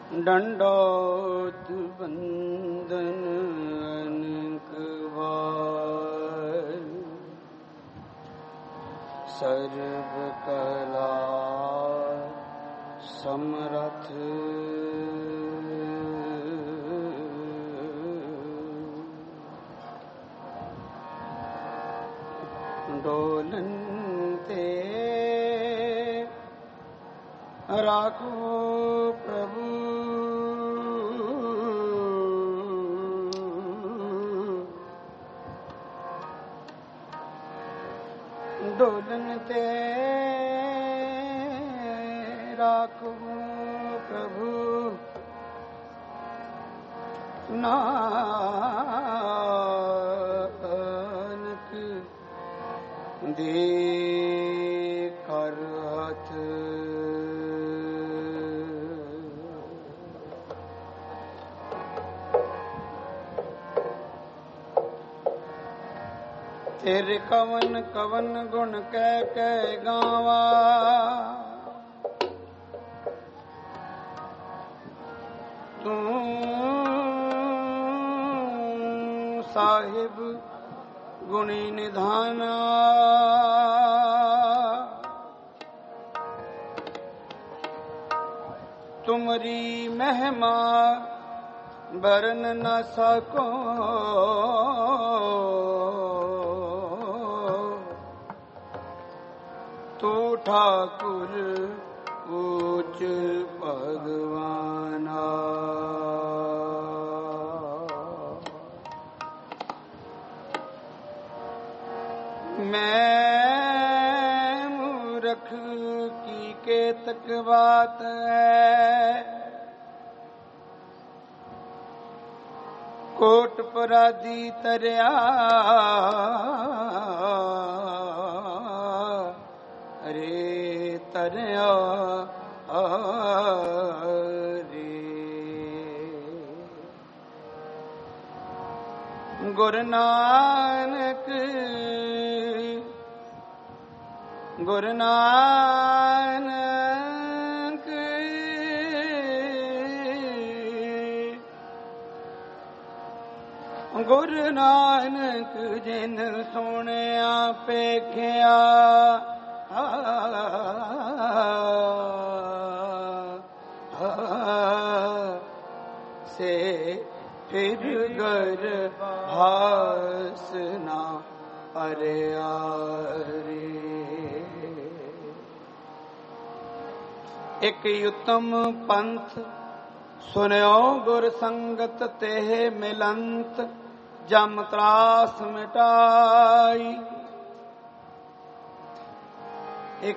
दंडोत बंदन अनेक बार, सर्व कला समरथ डोलन ते राखो प्रभु, डोलन ते राखो प्रभु, नानक दे कर हथ। तेरे कवन कवन गुण कह गावा, तू साहिब गुणी निधाना, तुमरी महिमा बरन न सको, तू ठाकुर ऊंच भगवाना। मैं मूर्ख की केतक बात है, कोट पराधी तरया रे तरया रे। गुरु नानक गुरु नानक गुरु नानक जिन सोनिया पेखिया, से फिर गर भासना अरे आरे। एक उत्तम पंथ सुन्यो गुर संगत तेह मिलंत, जम त्रास मिटाई। एक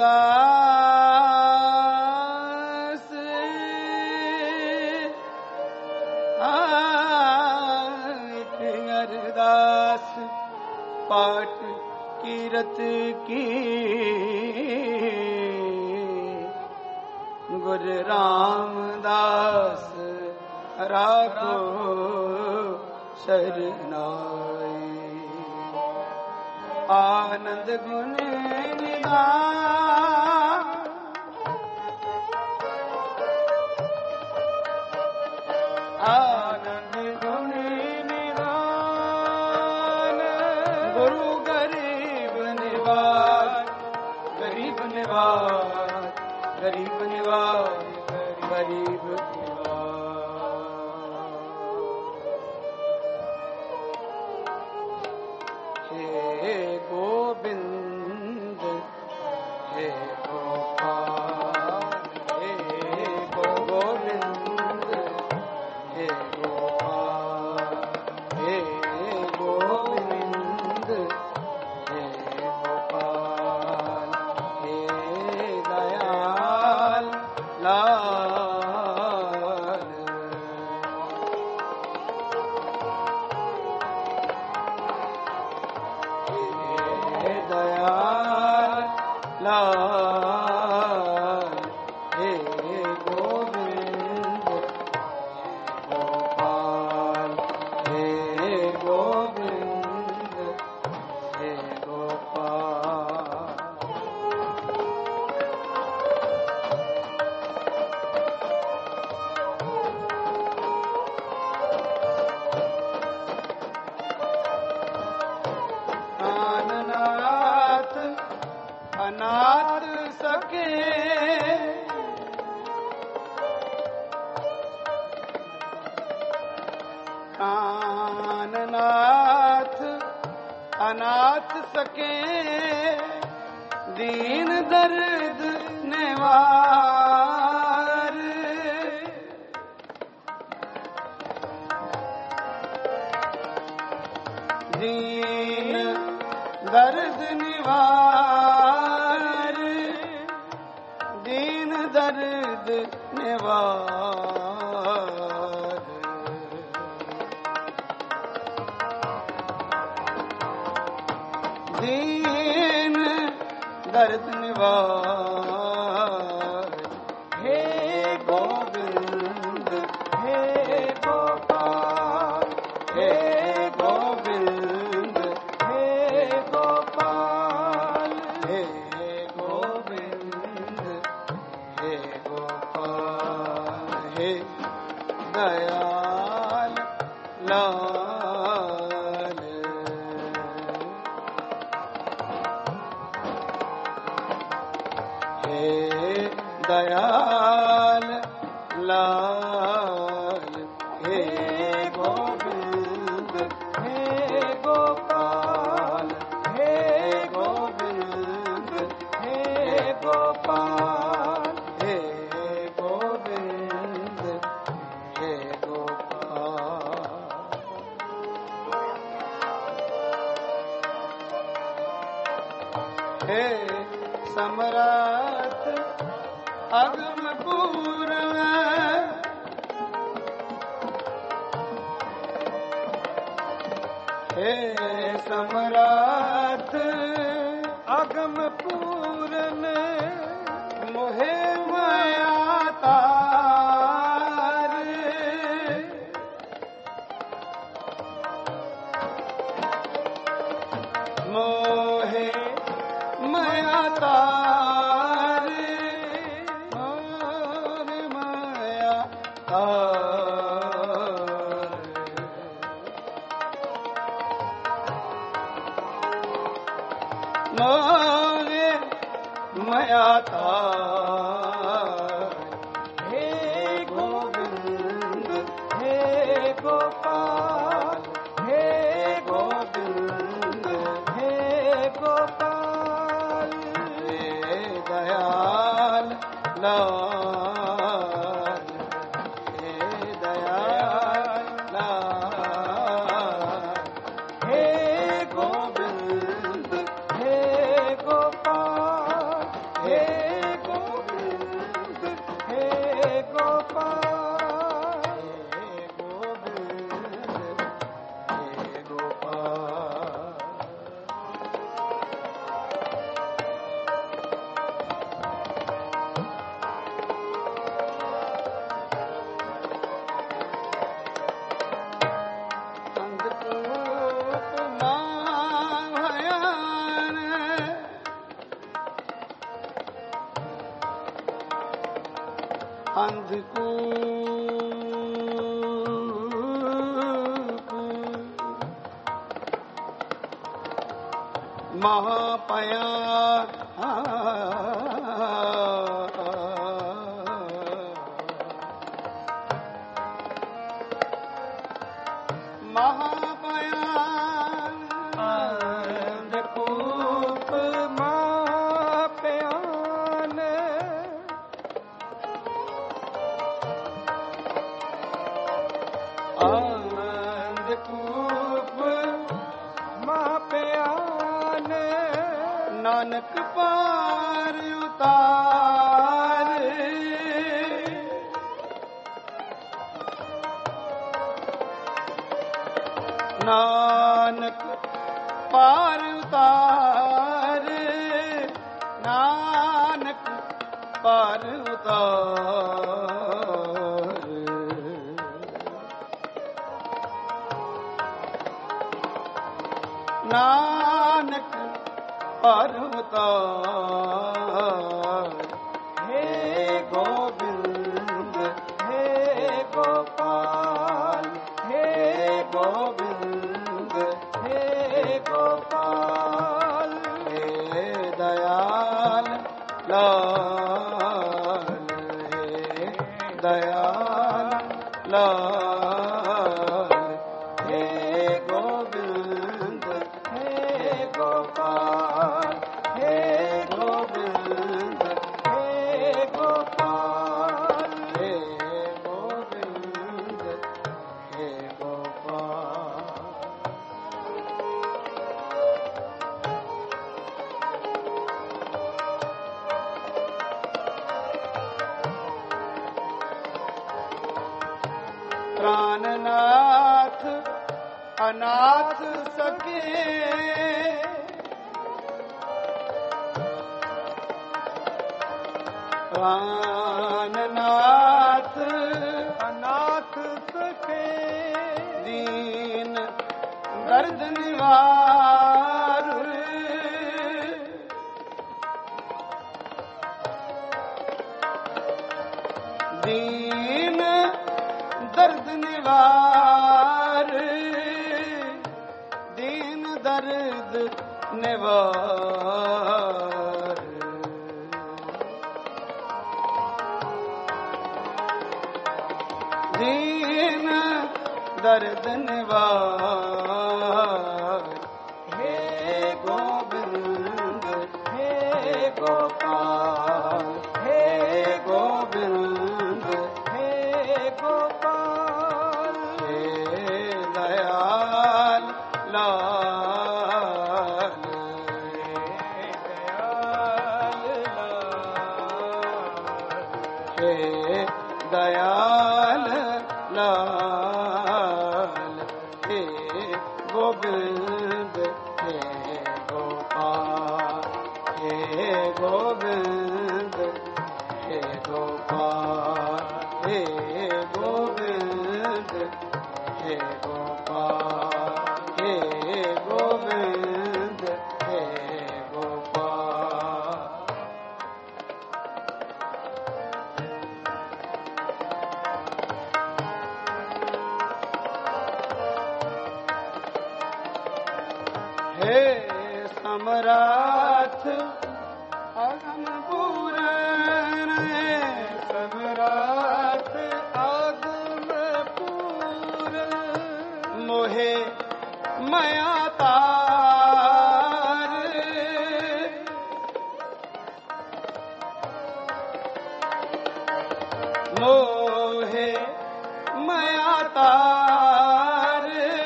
अरदास एक अरदास पाठ कीरत की, गुरु रामदास राखो शरनाई। आनंद गुण निधान, आनंद गुण निधान, गुरु गरीब निवाज, गरीब निवाज, गरीब निवाज, गरीब निवाज। हे गोविंद हे गोपाल, हे गोविंद हे गोपाल, हे गोविंद हे गोपाल, हे दयाल लाल प्राणनाथ अनाथ सके दीन दर्द निवार दीन दर्द निवार दीन दर्द निवार दीन दर्द निवार हे गोविंद हे गोपाल हे गोविंद हे गोपाल हे गोविंद हे गोपाल हे दयाल लाल हे दयाल लाल हे गोविंद हे गोपाल हे गोविंद हे गोपाल हे गोविंद हे गोपाल हे सम्राट अगम पूर्ण हे सम्राट अगम पूर्ण मोहे माया तार मोहे माया तार मोहे माया तार मोहे माया तार हे गोविंद हे गोपाल हे गोविंद हे गोपाल हे दयाल लाल हे दयाल लाल हे गोविंद हे गोपाल हे गोविंद हे गोपाल हे गोविंद हे गोपाल अंधकूप महाभयान अंधकूप महापया अंधकूप महापयान अंधकूप महापयान नानक पार उतार नानक पार उतार नानक पार उतार नानक पार उतार हे गोविंद हे गोपाल हे गोविंद हे गोपाल हे दयाल लाल हे दयाल लाल प्राणनाथ अनाथ सके प्राणनाथ अनाथ सके दीन दर्द निवार दीन दर्द निवार दीन दर्द निवार दीन दर्द निवार हे गोविंद हे गोपाल हे गोविंद हे गोपाल हे दयाल लाल हे दयाल लाल हे दयाल लाल हे गोविंद हे गोपाल हे गोविंद हे गोपाल हे गोविंद हे गोपाल हे गोविंद हे गोपाल हे सम्राट अगम पूरन सम्राट अगम पूरन मोहे माया तार मोहे माया तार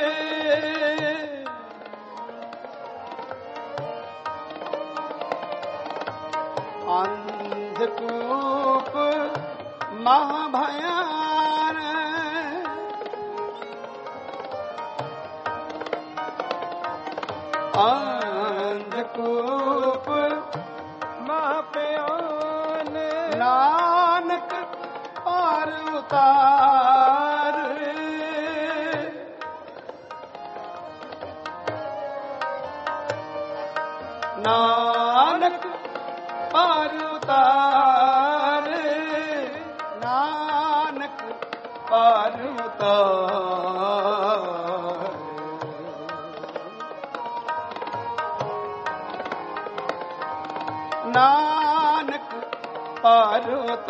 अंधकूप महाभयान अंधकूप महाभयान नानक पार उतार नानक पार उतार नानक पार उतार नानक पार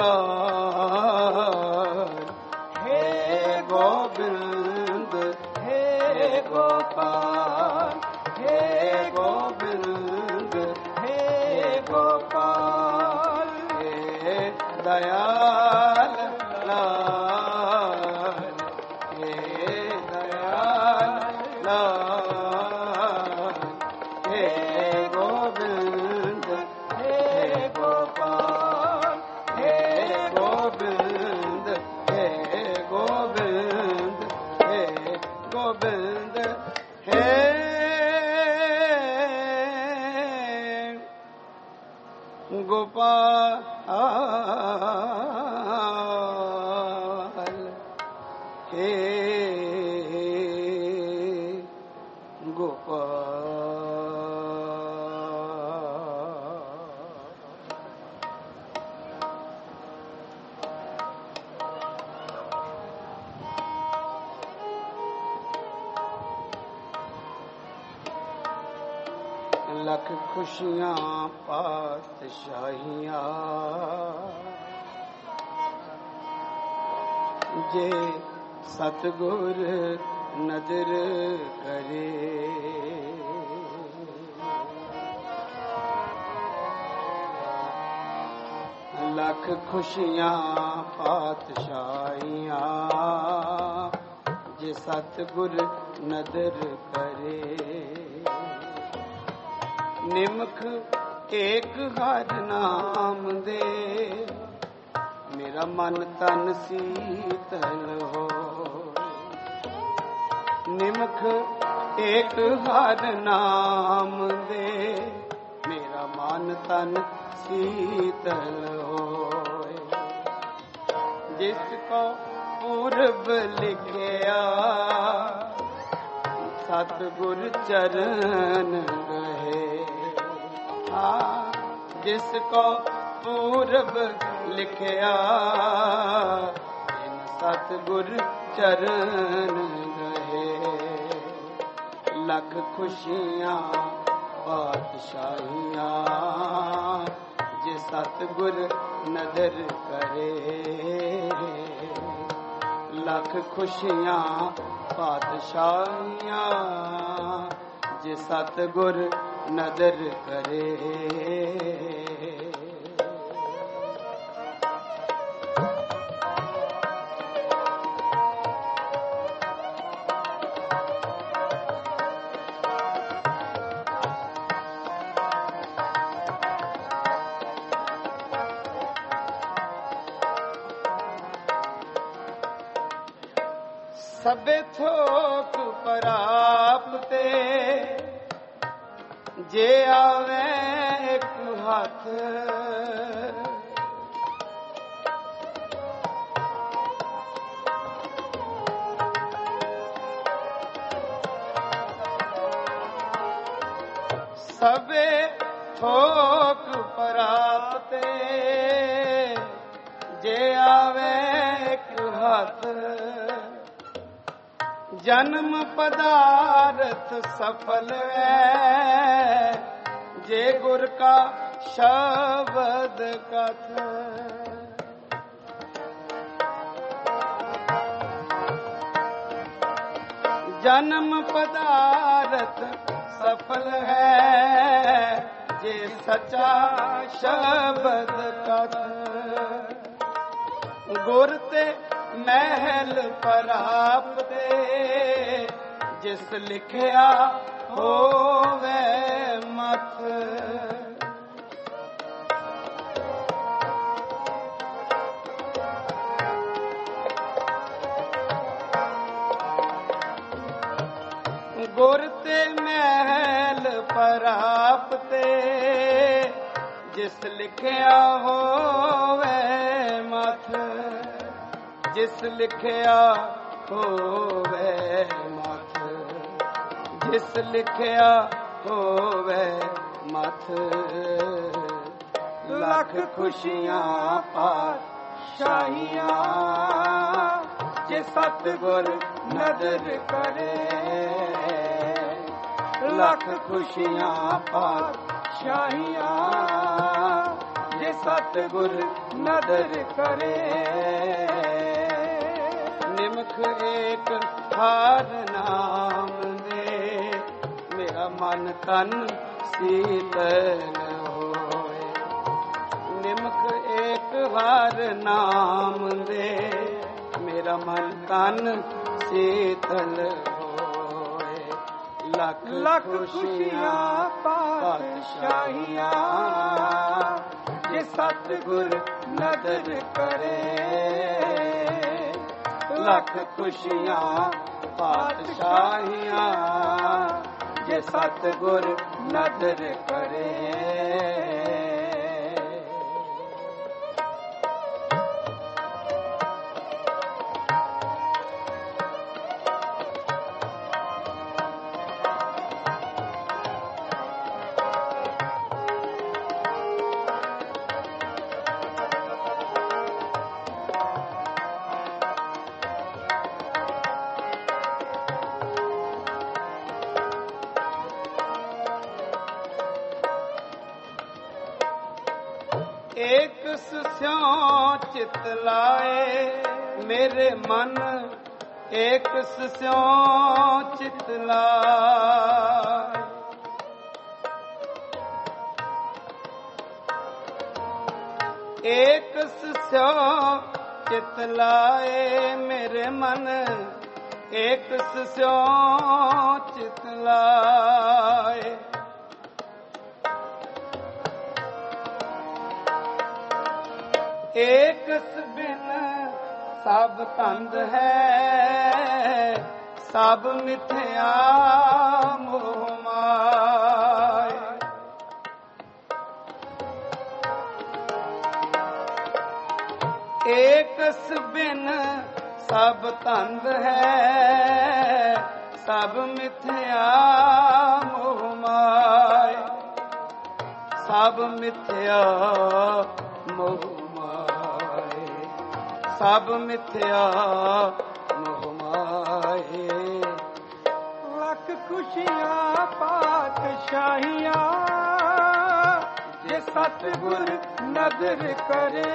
उतार हे गोविंद हे गोपाल हे गोविंद हे गोपाल हे दयाल लाल हे दयाल लाल हे गोविंद हे गोपाल हे गोविंद हे गोविंद हे गोविंद हे गोपाल हे लख खुशियां पातशाहियां जे सतगुर नजर करे लख खुशियां पातशाहियां जे सतगुर नजर करे निमख एक हर नाम दे मेरा मन तन शीतल हो ਨਿਮਖ ਏਕ ਹਰ ਨਾਮ ਦੇ, ਮੇਰਾ ਮਨ ਤਨ ਸੀਤਲ ਹੋਏ। ਜਿਸ ਕੋ ਪੂਰਬ ਲਿਖਿਆ ਸਤਿਗੁਰ ਚਰਨ ਗਏ। ਜਿਸ ਕੋ ਪੂਰਬ ਲਿਖਿਆ ਇਨ ਸਤਿਗੁਰ ਚਰਨ ਗਏ। ਲੱਖ ਖੁਸ਼ੀਆਂ ਪਾਤਸ਼ਾਹੀਆਂ ਜੇ ਸਤਿਗੁਰ ਨਦਰ ਕਰੇ। ਲੱਖ ਖੁਸ਼ੀਆਂ ਪਾਤਸ਼ਾਹੀਆਂ ਜੇ ਸਤਿਗੁਰ ਨਦਰ ਕਰੇ। ਸਭੇ ਥੋਕ ਪ੍ਰਾਪਤੇ ਜੇ ਆਵੇ ਇੱਕ ਹੱਥ। ਸਭੇ ਥੋਕ ਪ੍ਰਾਪਤੇ ਜੇ ਆਵੇ ਇੱਕ ਹੱਥ। ਜਨਮ ਪਦਾਰਥ ਸਫਲ ਹੈ ਜੇ ਗੁਰ ਕਾ ਸ਼ਬਦ ਕਥ। ਜਨਮ ਪਦਾਰਥ ਸਫਲ ਹੈ ਜੇ ਸਚਾ ਸ਼ਬਦ ਕਥ। ਗੁਰ ਤੇ ਮਹਿਲ ਪ੍ਰਾਪਤੇ ਜਿਸ ਲਿਖਿਆ ਹੋਵੇ ਮਥ। ਗੁਰ ਤੇ ਮਹਿਲ ਪ੍ਰਾਪਤੇ ਜਿਸ ਲਿਖਿਆ ਹੋਵੇ ਮਥ। ਜਿਸ ਲਿਖਿਆ ਹੋਵੇ ਮਥ। ਜਿਸ ਲਿਖਿਆ ਹੋਵੇ ਮਥ। ਲੱਖ ਖੁਸ਼ੀਆਂ ਪਾਤਸ਼ਾਹੀਆਂ ਜੇ ਸਤਿਗੁਰ ਨਦਰ ਕਰੇ। ਲੱਖ ਖੁਸ਼ੀਆਂ ਪਾਤਸ਼ਾਹੀਆਂ ਜੇ ਸਤਿਗੁਰ ਨਦਰ ਕਰੇ। ਨਿਮਖ ਏਕ ਹਰ ਨਾਮ ਦੇ, ਮੇਰਾ ਮਨ ਤਨ ਸੀਤਲ ਹੋਏ। ਨਿਮਖ ਏਕ ਹਰ ਨਾਮ ਦੇ, ਮੇਰਾ ਮਨ ਤਨ ਸੀਤਲ ਹੋਏ। ਲੱਖ ਲੱਖ ਖੁਸ਼ੀਆਂ ਪਾਤਸ਼ਾਹੀਆਂ ਜੇ ਸਤਿਗੁਰ ਨਦਰ ਕਰੇ। ਲੱਖ ਖੁਸ਼ੀਆਂ ਪਾਤਸ਼ਾਹੀਆਂ ਜੇ ਸਤਿਗੁਰ ਨਦਰ ਕਰੇ। ਏਕ ਸਿਉ ਚਿਤ ਲਾਏ ਮੇਰੇ ਮਨ। ਏਕ ਸਿਉ ਚਿਤ ਲਾਏ। ਏਕ ਸਿਉ ਚਿਤ ਲਾਏ ਮੇਰੇ ਮਨ। ਏਕ ਸਿਉ ਚਿਤ ਲਾਏ। ਏਕਸ ਬਿਨ ਸਭ ਤੰਦ ਹੈ ਸਭ ਮਿਥਿਆ ਮੋਹ ਮਾਏ। ਏਕਸ ਬਿਨ ਸਭ ਧੰਦ ਹੈ, ਸਭ ਮਿਥਿਆ ਮੋਹ ਮਾਏ। ਸਭ ਮਿਥਿਆ ਮੋਹ ਮਾਏ, ਸਭ ਮਿਥਿਆ ਮੋਹ ਮਾਏ। ਲੱਖ ਖੁਸ਼ੀਆਂ ਪਾਤਸ਼ਾਹੀਆਂ ਜੇ ਸਤਿਗੁਰ ਨਦਰ ਕਰੇ।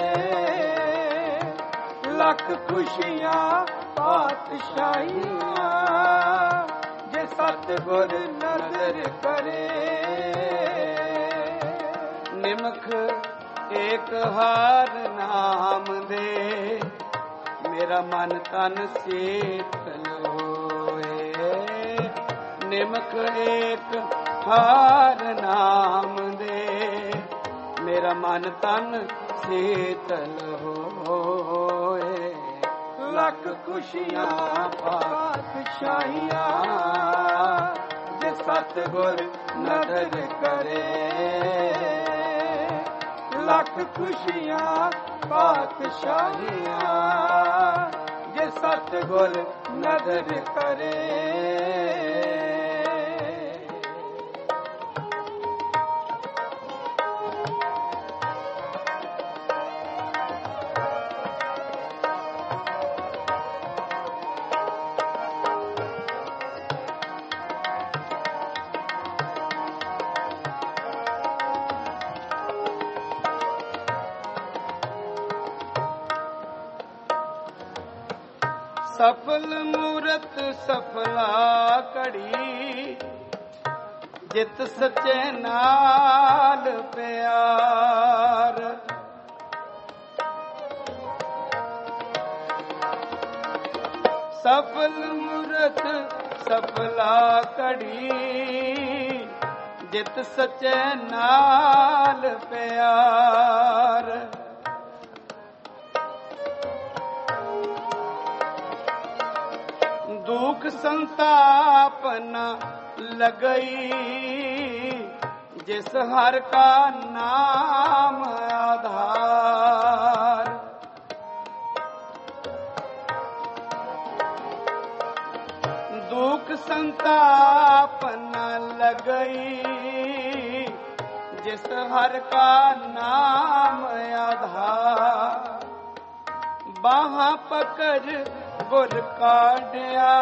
ਲੱਖ ਖੁਸ਼ੀਆਂ ਪਾਤਸ਼ਾਹੀਆਂ ਜੇ ਸਤਿਗੁਰ ਨਦਰ ਕਰੇ। ਨਿਮਖ ਏਕ ਹਾਰ ਨਾਮ ਦੇ, ਮੇਰਾ ਮਨ ਤਨ ਸੀਤਲ ਹੋਏ। ਨਿਮਖ ਏਕ ਹਾਰ ਨਾਮ ਦੇ, ਮੇਰਾ ਮਨ ਤਨ ਸੀਤਲ ਹੋਏ। ਲੱਖ ਖੁਸ਼ੀਆਂ ਪਾਤਸ਼ਾਹੀਆਂ ਜੇ ਸਤਿਗੁਰ ਨਦਰ ਕਰੇ। ਲੱਖ ਖੁਸ਼ੀਆਂ ਪਾਤਸ਼ਾਹੀਆਂ ਜੇ ਸਤਿਗੁਰ ਨਦਰ ਕਰੇ। ਸਫਲ ਮੂਰਤ ਸਫਲਾ ਘੜੀ, ਜਿਤ ਸੱਚੇ ਨਾਲ ਪਿਆਰ। ਸਫਲ ਮੂਰਤ ਸਫਲਾ ਘੜੀ, ਜਿਤ ਸੱਚੇ ਨਾਲ ਪਿਆਰ। ਦੁਖ ਸੰਤਾਪ ਨ ਲਗਈ, ਜਿਸ ਹਰ ਕਾ ਨਾਮ ਆਧਾਰ। ਦੁਖ ਸੰਤਾਪ ਨ ਲਗਈ, ਜਿਸ ਹਰ ਕਾ ਨਾਮ ਆਧਾਰ। ਬਾਹਾਂ ਪਕੜ ਗੁਰ ਕਾਢਿਆ,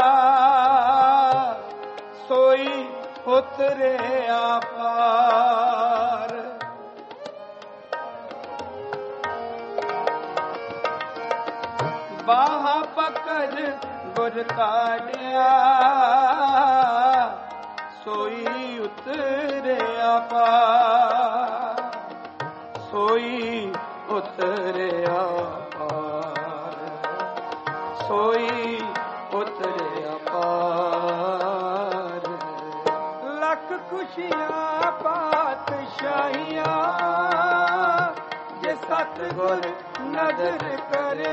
ਸੋਈ ਉਤਰਿਆ ਪਾਰ। ਬਾਹਾਂ ਪਕੜ ਗੁਰ ਕਾਢਿਆ, ਸੋਈ ਉਤਰਿਆ ਪਾਰ। ਸੋਈ ਉਤਰਿਆ ਪਾਰ, ਸੋਈ ਉਤਰਿਆ ਪਾਰ। ਲੱਖ ਖੁਸ਼ੀਆਂ ਪਾਤਸ਼ਾਹੀਆਂ ਜੇ ਸਤਿਗੁਰ ਨਦਰ ਕਰੇ।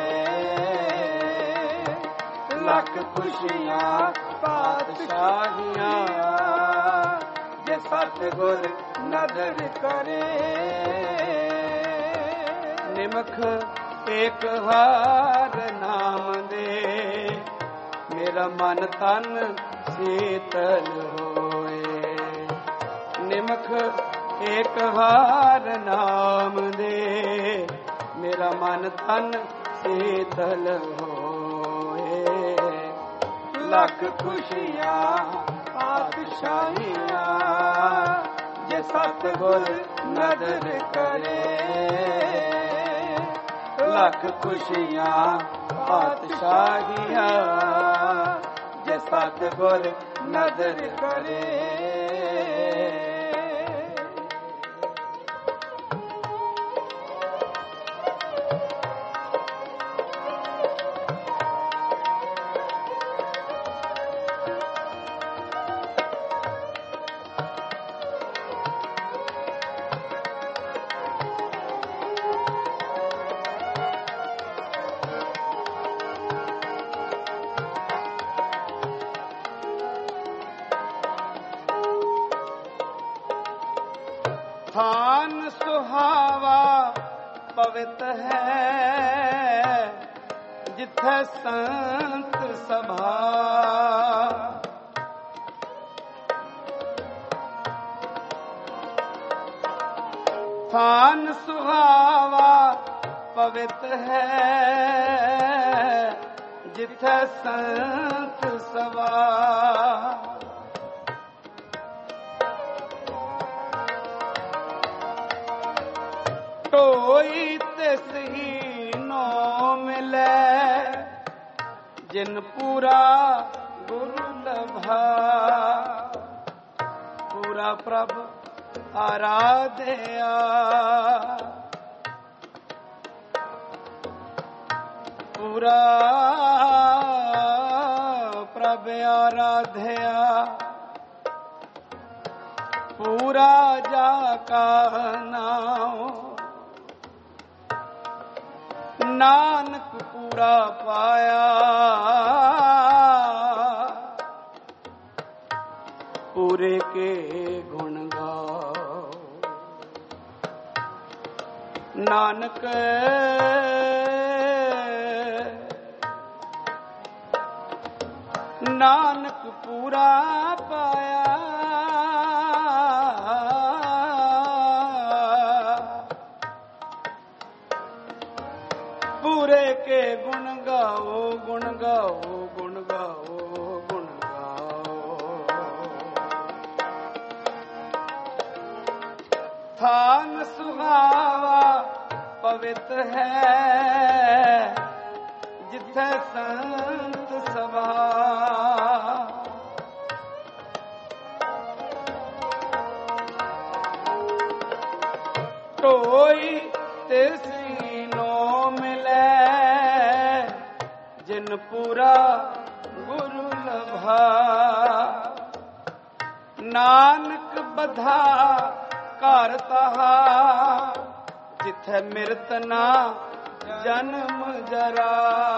ਲੱਖ ਖੁਸ਼ੀਆਂ ਪਾਤਸ਼ਾਹੀਆਂ ਜੇ ਸਤਿਗੁਰ ਨਦਰ ਕਰੇ। ਨਿਮਖ ਏਕ ਹਾਰ ਨਾਮ ਦੇ, ਮੇਰਾ ਮਨ ਤਨ ਸੀਤਲ ਹੋਏ। ਨਿਮਖ ਏਕ ਹਾਰ ਨਾਮ ਦੇ, ਮੇਰਾ ਮਨ ਤਨ ਸੀਤਲ ਹੋਏ। ਲੱਖ ਖੁਸ਼ੀਆਂ ਪਾਤਸ਼ਾਹੀਆਂ ਜੇ ਸਤਿਗੁਰ ਨਦਰ ਕਰੇ। ਲੱਖ ਖੁਸ਼ੀਆਂ ਪਾਤਸ਼ਾਹੀਆਂ ਜੇ ਸਤਿਗੁਰ ਨਦਰ ਕਰੇ। ਪਵਿੱਤ ਹੈ ਜਿੱਥੇ ਸੰਤ ਸਭਾ। ਥਾਨ ਸੁਹਾਵਾ ਪਵਿੱਤ ਹੈ ਜਿੱਥੇ ਸੰਤ ਸਭਾ। ਢੋਈ ਤਿਸ ਹੀ ਨੋ ਮਿਲੈ ਜਿਨ ਪੂਰਾ ਗੁਰੂ ਲਭਾ। ਪੂਰਾ ਪ੍ਰਭ ਆਰਾਧਿਆ ਪੂਰਾ ਪ੍ਰਭ ਆਰਾਧਿਆ ਪੂਰਾ ਜਾ ਕਾ ਨਾਮ। ਨਾਨਕ ਪੂਰਾ ਪਾਇਆ ਪੂਰੇ ਕੇ ਗੁਣ ਗਾਓ। ਨਾਨਕ ਨਾਨਕ ਪੂਰਾ ਪਾਇਆ ਪੂਰੇ ਕੇ ਗੁਣ ਗਾਓ ਗੁਣ ਗਾਓ ਗੁਣ ਗਾਓ ਗੁਣ ਗਾਓ। ਥਾਨ ਸੁਹਾਵਾ ਪਵਿੱਤ ਹੈ ਜਿੱਥੇ ਸੰਤ ਸਭਾ। ਢੋਈ ਤਿਸ ਨੋ ਮਿਲੈ ਜਿਨ ਪੂਰਾ ਗੁਰੂ ਲਭਾ। ਨਾਨਕ ਬਧਾ ਘਰ ਤਹਾ ਜਿੱਥੇ ਮਿਰਤ ਨਾ ਜਨਮ ਜਰਾ।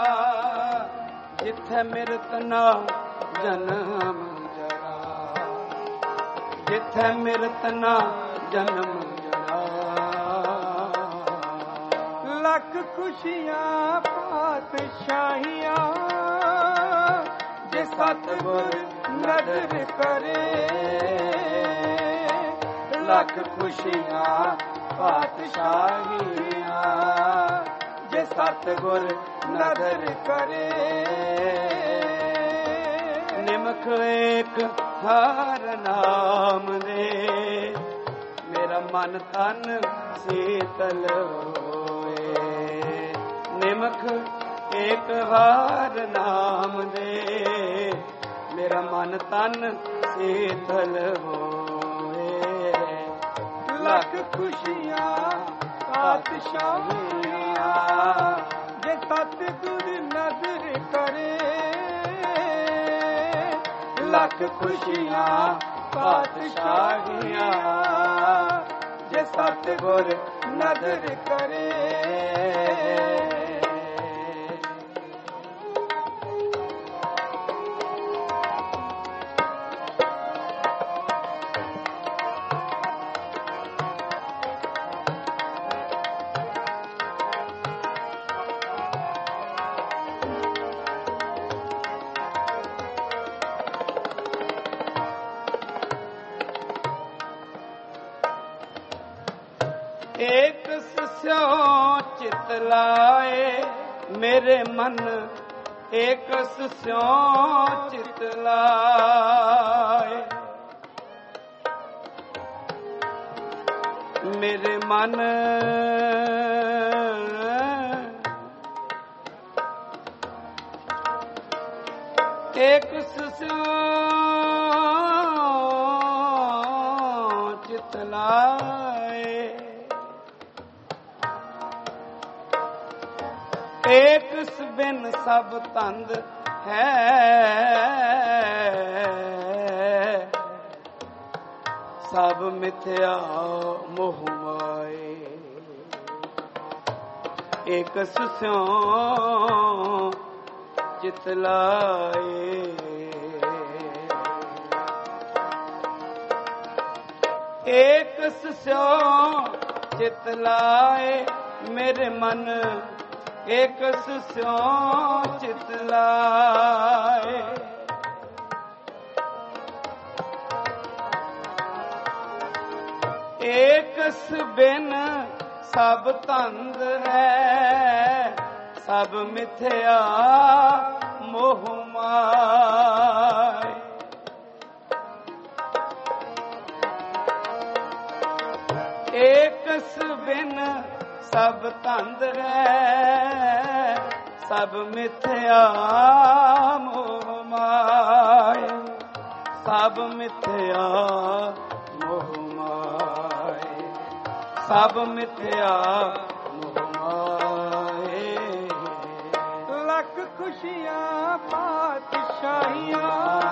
ਜਿੱਥੇ ਮਿਰਤ ਨਾ ਜਨਮ ਜਰਾ। ਜਿੱਥੇ ਮਿਰਤ ਨਾ ਜਨਮ ਜਰਾ। ਲੱਖ ਖੁਸ਼ੀਆਂ ਪਾਤਸ਼ਾਹੀਆਂ ਜੇ ਸਤਿਗੁਰ ਨਦਰ ਕਰੇ। ਲੱਖ ਖੁਸ਼ੀਆਂ ਪਾਤਸ਼ਾਹੀਆਂ ਜੇ ਸਤਿਗੁਰ ਨਦਰ ਕਰੇ। ਨਿਮਖ ਏਕ ਹਰ ਨਾਮ ਦੇ ਮੇਰਾ ਮਨ ਤਨ ਸੀਤਲ ਹੋਏ। ਨਿਮਖ ਏਕ ਹਰ ਨਾਮ ਦੇ ਮੇਰਾ ਮਨ ਤਨ ਸੀਤਲ ਹੋਏ। ਲੱਖ ਖੁਸ਼ੀਆਂ ਪਾਤਸ਼ਾਹੀਆਂ ਜੇ ਸਤਿਗੁਰ ਨਦਰ ਕਰੇ। ਲੱਖ ਖੁਸ਼ੀਆਂ ਪਾਤਸ਼ਾਹੀਆਂ ਜੇ ਸਤਿਗੁਰ ਨਦਰ ਕਰੇ। ਏਕ ਸਿਉ ਚਿਤ ਲਾਏ ਮੇਰੇ ਮਨ। ਏਕ ਸਿਉ ਚਿਤ ਲਾਏ ਮੇਰੇ ਮਨ। ਏਕ ਸਿਉ ਚਿਤ ਲਾਏ ਏਕ ਬਿਨ ਸਭ ਤੰਦ ਹੈ। ਸਭ ਮਿਥਿਆ ਮੋਹ ਮਾਏ। ਏਕ ਸਿਉ ਚਿਤ ਲਾਏ ਏਕ ਸਿਉ ਚਿਤ ਲਾਏ मेरे मन एकस स्यों चित लाए। एकस बिन सब तंद है, सब मिथ्या मोह माय। एकस बिन सब तंद है, सब मिथ्या मोह माय। सब मिथ्या मोह माय, सब मिथ्या मोह माय। लख खुशियां पातशाहियां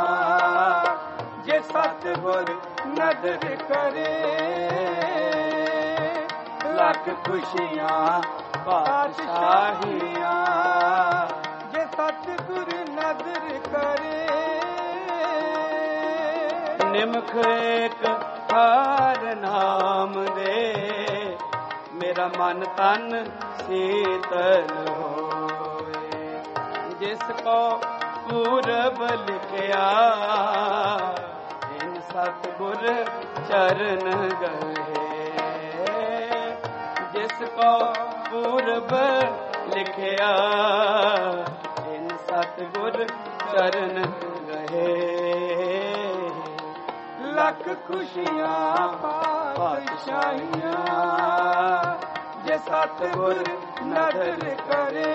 जे सतगुर नदर करे। लख खुशियां पातशाहियां जे सतगुर नदर करे। निमख एक हर नाम दे, मेरा मन तन शीतल होए। जिसको पूरब लिखया, इन सतगुर चरण गए। जिसको पूरब लिखया, इन सतगुर चरण गए। लख खुशियां पातशाहियां जे सतगुर नदर करे।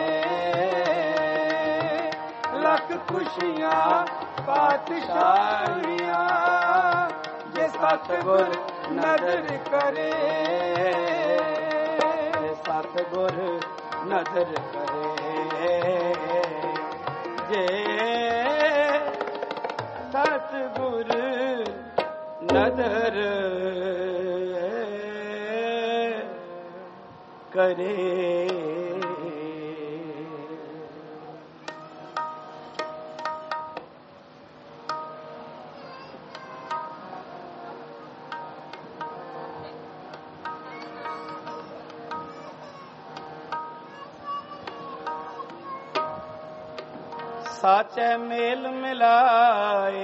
लख खुशियां पातशाहियां जे सतगुर नदर करे। सतगुर नदर करे, जे सतगुर नदर करे। साचे मेल मिलाए,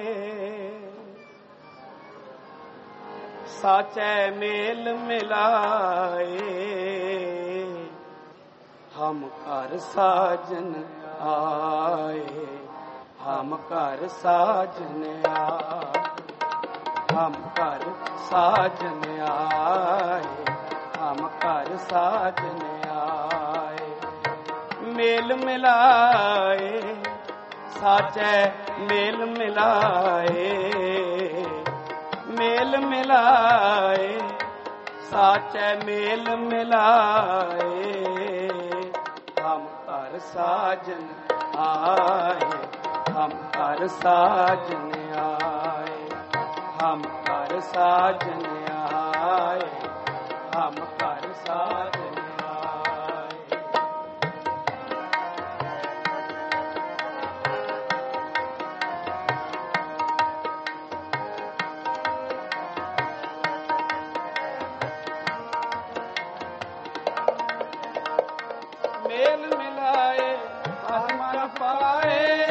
साचे मेल मिलाए। हम घर साजन आए, हम घर साजन आए। हम घर साजन आए, हम घर साजन आए। मेल मिलाए, साचे मेल मिलाए। मेल मिलाए, साचे मेल मिलाए। हम घर साजन आए, हम घर साजन आए। हम घर साजन आए, हम घर साजन आए। मेल मिलाए मन पाए,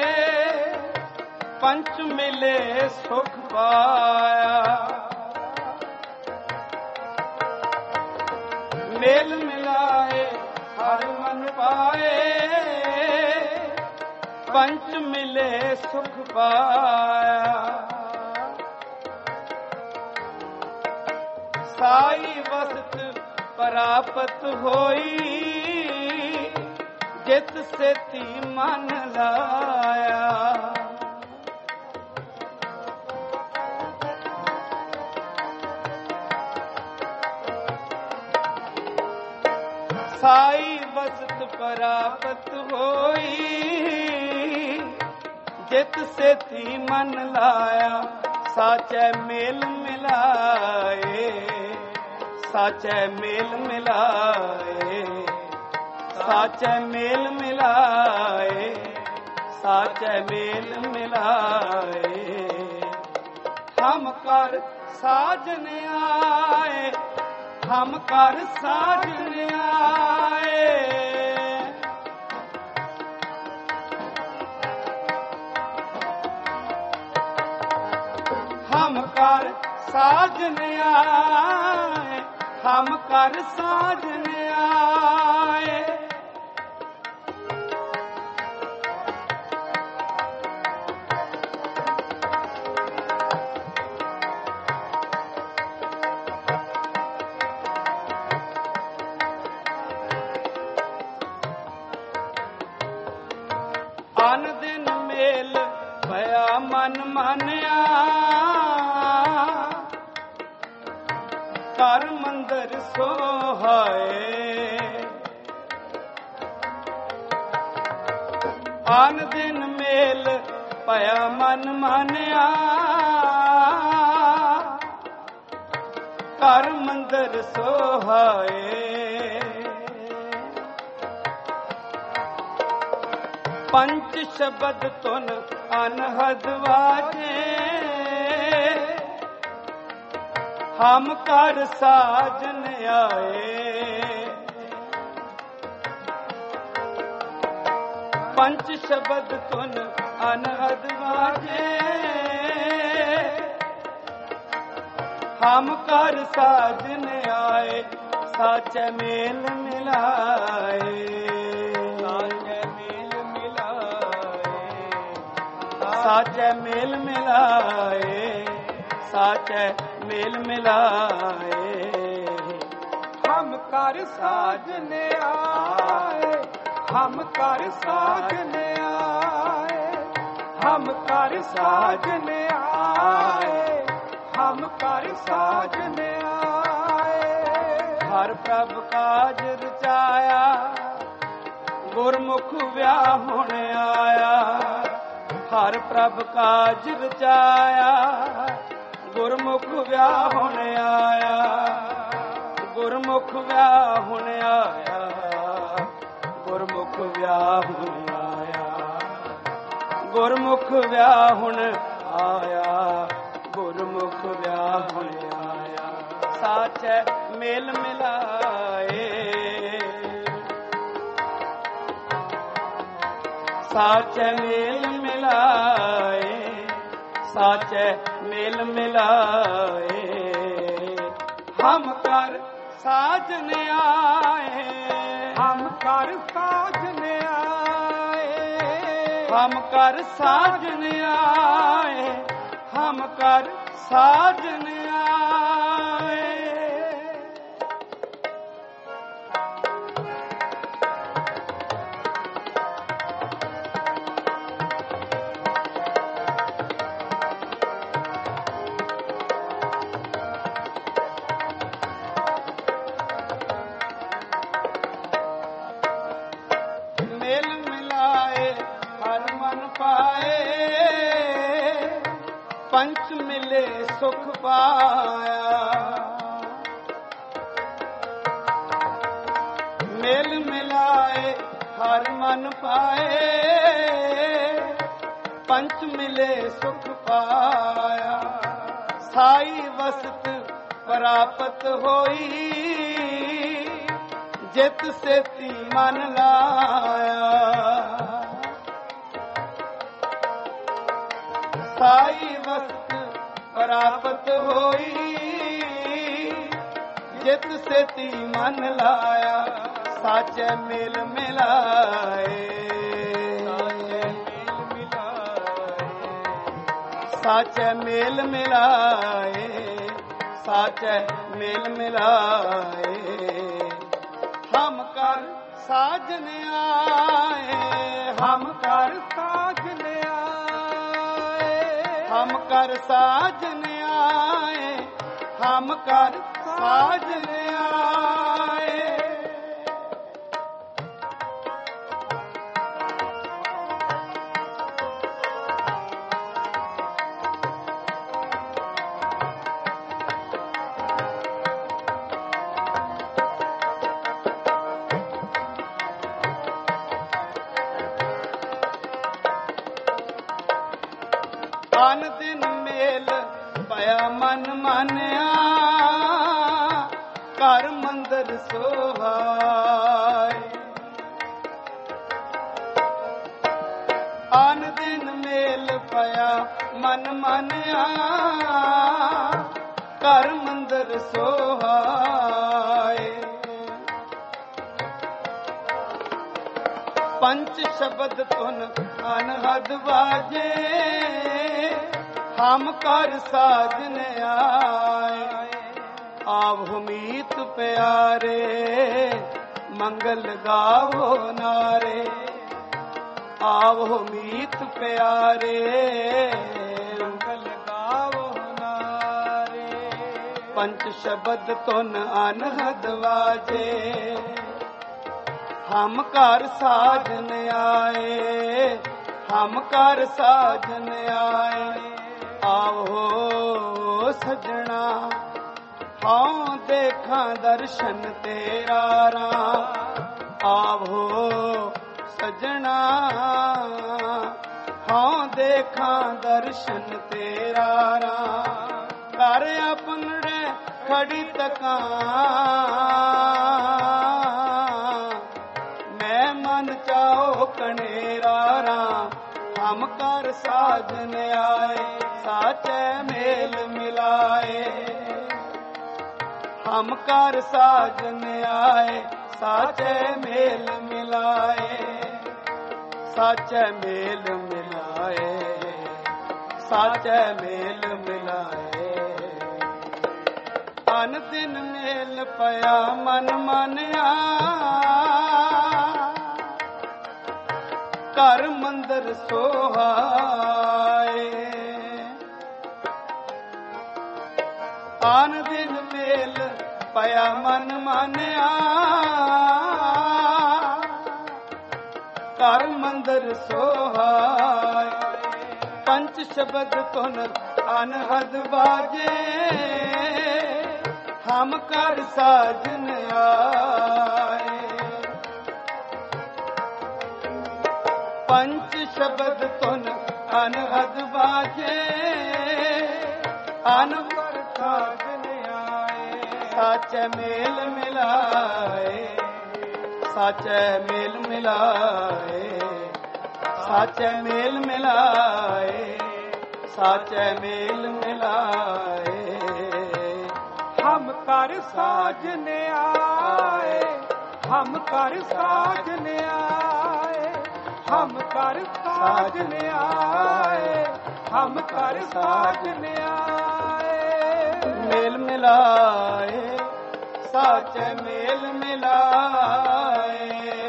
पंच मिले सुख पाया। मेल मिलाए हर मन पाए, पंच मिले सुख पाया। साई वसत प्राप्त होई, जित सेती मन लाया। साई वसत प्राप्त होई, जित सेती मन लाया। साचे मेल मिलाए, साचे मेल मिलाए। साचे मेल मिलाए, साचे मेल मिलाए। हम कर साजन आए, हम कर साजन ਸਾਜਨ ਆਏ, ਹਮ ਕਰ ਸਾਜਨ ਆਏ। ਅਨ ਦਿਨ ਮੇਲ ਭਇਆ ਮਨ ਮਾਨਿਆ, ਘਰ ਮੰਦਰ ਸੋਹਾਏ। ਅਨ ਦਿਨ ਮੇਲ ਭਇਆ ਮਨ ਮਾਨਿਆ, ਘਰ ਮੰਦਰ ਸੋਹਾਏ। ਪੰਚ ਸ਼ਬਦ ਤੁਨ ਅਨਹਦ ਵਾਜੇ, ਹਮ ਕਰ ਸਾਜਨ ਆਏ। ਪੰਚ ਸ਼ਬਦ ਤੁਨ ਅਨਹਦ ਵਾਜੇ, ਹਮ ਕਰ ਸਾਜਨ ਆਏ। ਸਾਚੇ ਮੇਲ ਮਿਲਾਏ, ਸਾਚੇ ਮੇਲ ਮਿਲਾਏ, ਸਾਚੇ ਮੇਲ ਮਿਲਾਏ। ਹਮ ਕਰ ਸਾਜਨ ਆਏ, ਹਮ ਕਰ ਸਾਜਨ ਆਏ, ਹਮ ਕਰ ਸਾਜਨ ਆਏ, ਹਮ ਕਰ ਸਾਜਨ ਆਏ। ਹਰ ਪ੍ਰਭ ਕਾਜ ਰਚਾਇਆ, ਗੁਰਮੁਖ ਵਿਆਹ ਹੁਣ ਆਇਆ। ਹਰ ਪ੍ਰਭ ਕਾਜ ਰਚਾਇਆ, ਗੁਰਮੁਖ ਵਿਆਹ ਹੁਣ ਆਇਆ। ਗੁਰਮੁਖ ਵਿਆਹ ਹੁਣ ਆਇਆ, ਗੁਰਮੁਖ ਵਿਆਹ ਹੁਣ ਆਇਆ। ਗੁਰਮੁਖ ਵਿਆਹ ਹੁਣ ਆਇਆ, ਗੁਰਮੁਖ ਵਿਆਹ ਹੁਣ ਆਇਆ। ਸਾਚੇ ਮੇਲ ਮਿਲਾਏ, ਸਾਚੇ ਮੇਲ ਮਿਲਾਏ, ਸਾਚੇ ਮੇਲ ਮਿਲਾਏ। ਹਮ ਕਰ ਸਾਜਨ ਆਏ, ਹਮ ਕਰ ਸਾਜਨ ਆਏ, ਹਮ ਕਰ ਸਾਜਨ ਆਏ, ਹਮ ਕਰ ਸਾਜਨ ਆਏ। ਪੰਚ ਮਿਲੇ ਸੁਖ ਪਾਇਆ, ਮੇਲ ਮਿਲਾਏ ਹਰ ਮਨ ਪਾਏ। ਪੰਚ ਮਿਲੇ ਸੁਖ ਪਾਇਆ, ਸਾਈ ਵਸਤ ਪ੍ਰਾਪਤ ਹੋਈ। ਜਿਤ ਸੇਤੀ ਮਨ ਲਾਇਆ, ਸਾਈ ਵਸਤ ਪ੍ਰਾਪਤ ਹੋਈ। ਜਿਤ ਸੇਤੀ ਮਨ ਲਾਇਆ, ਸਾਚੇ ਮੇਲ ਮਿਲਾਏ, ਸਾਚੇ ਮੇਲ ਮਿਲਾਏ, ਸਾਚੇ ਮੇਲ ਮਿਲਾਏ। ਹਮ ਕਰ ਸਾਜਨ ਆਏ, ਹਮ ਕਰ ਸਾਜਨ ਆਏ, ਹਮ ਕਰ ਸਾਜਨ ਆਏ, ਹਮ ਕਰ ਸਾਜਨ ਆਏ। ਅਨ ਦਿਨ ਮੇਲ ਭਇਆ ਮਨ ਮਾਨਿਆ, ਘਰ ਮੰਦਰ ਸੋਹਾਏ। ਅਨ ਦਿਨ ਮੇਲ ਭਇਆ ਮਨ ਮਾਨਿਆ, ਘਰ ਮੰਦਰ ਸੋਹਾਏ। ਪੰਚ ਸ਼ਬਦ ਧੁਨ ਅਨਹਦ ਵਾਜੇ, ਹਮ ਕਰ ਸਾਜਨ ਆਏ। ਆਵੋ ਮੀਤ ਪਿਆਰੇ, ਮੰਗਲ ਗਾਵੋ ਨਾਰੇ। ਆਵੋ ਮੀਤ ਪਿਆਰੇ, ਮੰਗਲ ਗਾਵੋ ਨਾਰੇ। ਪੰਚ ਸ਼ਬਦ ਧੁਨ ਅਨਹਦ ਵਾਜੇ, ਹਮ ਘਰ ਸਾਜਨ ਆਏ। ਹਮ ਘਰ ਸਾਜਨ ਆਏ। ਆਵੋ ਸਜਣਾ, ਹਾਂ ਦੇਖਾਂ ਦਰਸ਼ਨ ਤੇਰਾ ਰਾਮ। ਆਵੋ ਸਜਣਾ, ਹਾਂ ਦੇਖਾਂ ਦਰਸ਼ਨ ਤੇਰਾ ਰਾਮ। ਘਰ ਆਪਣੜੇ ਖੜੀ ਤਕਾਂ, ਮੈਂ ਮਨ ਚਾਹੋ ਕਨੇਰਾ ਰਾਮ। ਹਮ ਕਰ ਸਾਜਨ ਆਏ, ਸਾਚੇ ਮੇਲ ਮਿਲਾਏ। ਹਮ ਕਰ ਸਾਜਨ ਆਏ, ਸਾਚੇ ਮੇਲ ਮਿਲਾਏ। ਸਾਚੇ ਮੇਲ ਮਿਲਾਏ, ਸਾਚੇ ਮੇਲ ਮਿਲਾਏ। ਅਨ ਦਿਨ ਮੇਲ ਪਿਆ ਮਨ ਮਾਨਿਆ, ਘਰ ਮੰਦਰ ਸੋਹਾਏ। ਆਨ ਦਿਨ ਮੇਲ ਪਿਆ ਮਨ ਮਾਨਿਆ, ਘਰ ਮੰਦਰ ਸੋਹਾਏ। ਪੰਚ ਸ਼ਬਦ ਧੁਨ ਅਨਹਦ ਬਾਜੇ, ਹਮ ਕਰ ਸਾਜਨ ਆਏ। ਪੰਚ ਸ਼ਬਦ ਧੁਨ ਅਨਹਦ ਬਾਜੇ, ਅਨਹਦ ਸਾਜਨ ਆਏ। ਸਾਚੇ ਮੇਲ ਮਿਲਾਏ, ਸਾਚੇ ਮੇਲ ਮਿਲਾਏ। ਸਾਚੇ ਮੇਲ ਮਿਲਾਏ, ਸਾਚੇ ਮੇਲ ਮਿਲਾਏ। ਹਮ ਕਰ ਸਾਜਨ ਆਏ, ਹਮ ਕਰ ਸਾਜਨ ਆਏ। ਹਮ ਕਰ ਸਾਜਨ ਆਏ, ਹਮ ਕਰ ਸਾਜਨ ਆਏ। ਮੇਲ ਮਿਲਾਏ, ਸਾਚੇ ਮੇਲ ਮਿਲਾਏ।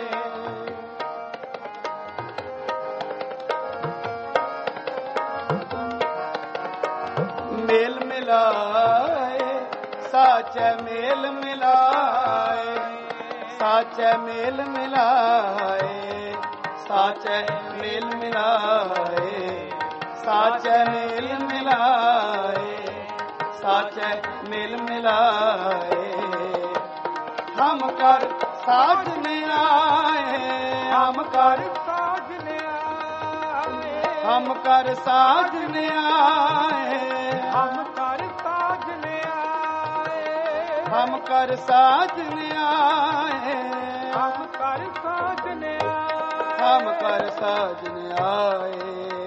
ਮੇਲ ਮਿਲਾਏ, ਸਾਚੇ ਮੇਲ ਮਿਲਾਏ। ਸਾਚੇ ਮੇਲ ਮਿਲਾਏ, ਸਾਚੇ ਮੇਲ ਮਿਲਾਏ। ਸਾਚੇ ਮੇਲ ਮਿਲਾਏ, ਸਾਚੇ ਮੇਲ ਮਿਲਾਏ। ਹਮ ਕਰ ਸਾਜਨ ਆਏ, ਹਮ ਕਰ ਸਾਜਨ ਆਏ। ਹਮ ਕਰ ਸਾਜਨ ਆਏ, ਹਮ ਕਰ ਸਾਜਨ ਆਏ। ਹਮ ਕਰ ਸਾਜਨ ਆਏ, ਹਮ ਕਰ ਸਾਜਨ ਆਏ। ਹਮ ਕਰ ਸਾਜਨ ਆਏ।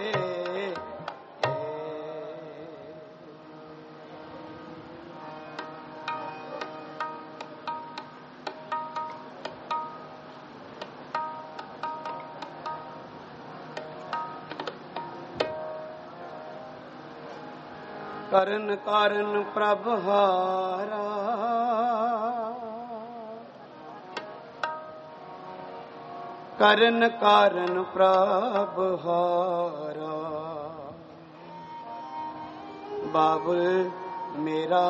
ਕਰਨ ਕਾਰਨ ਪ੍ਰਭ ਹਾਰਾ, ਕਰਨ ਕਾਰਨ ਪ੍ਰਭ ਹਾਰਾ। ਬਾਬੁਲ ਮੇਰਾ